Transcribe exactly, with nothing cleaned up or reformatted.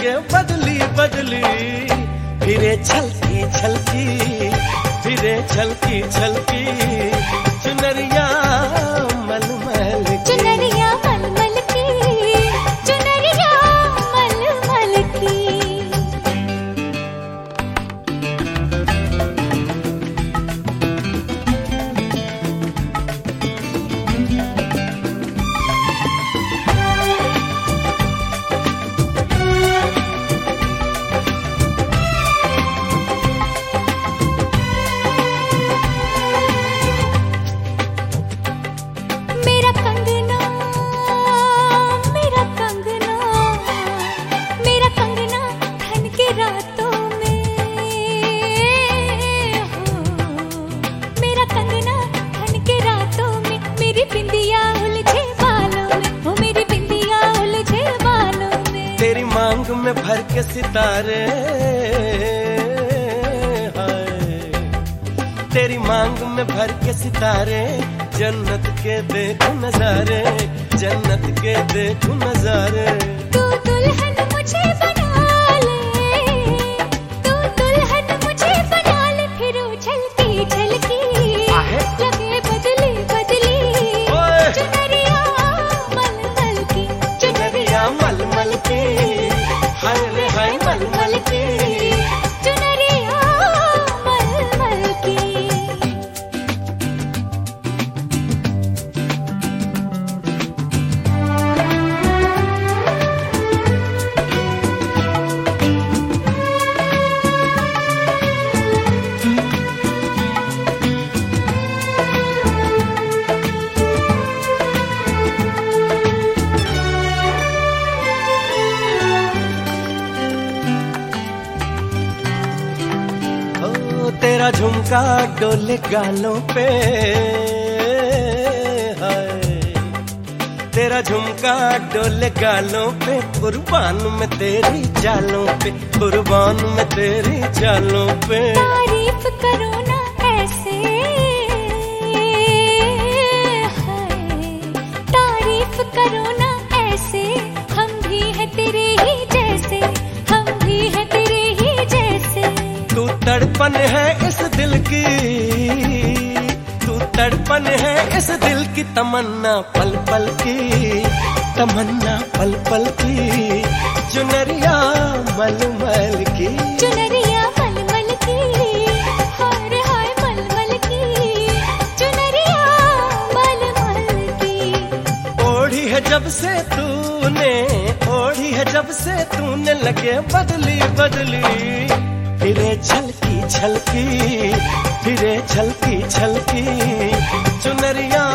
लगे बदली बदली, फिरे छलकी छलकी, फिरे छलकी छलकी, चुनरिया मलमल की, चुनरिया मलमल की, चुनरिया मलमल की। तेरी मांग में भर के सितारे, हाय तेरी मांग में भर के सितारे, जन्नत के देखो नजारे, जन्नत के देखो नजारे। तू दुल्हन मुझे बना ले, तू दुल्हन मुझे बना ले, फिर झलकी झलकी लगे बदली बदली, चुनरिया मलमल की, चुनरिया मलमल की, हाय रे हाय मलमल की, चुनरिया मलमल की। तेरा झुमका डोले गालों पे, हाय तेरा झुमका डोले गालों पे, कुर्बान में तेरी चालों पे, कुर्बान में तेरी चालों पे। तारीफ करो ना ऐसे, हाय तारीफ करो ना ऐसे, हम भी हैं तेरे ही जैसे, हम भी हैं तेरे ही जैसे। तू तड़पन है इस दिल की, तू तड़पन है इस दिल की, तमन्ना पल पल की, तमन्ना पल पल की, चुनरिया मलमल की, चुनरिया मलमल की, हाय हाय मलमल की, चुनरिया मलमल की। ओढ़ी है जब से तूने, ओढ़ी है जब से तूने, लगे बदली बदली, फिरे छलकी छलकी, फिरे छलकी छलकी, चुनरिया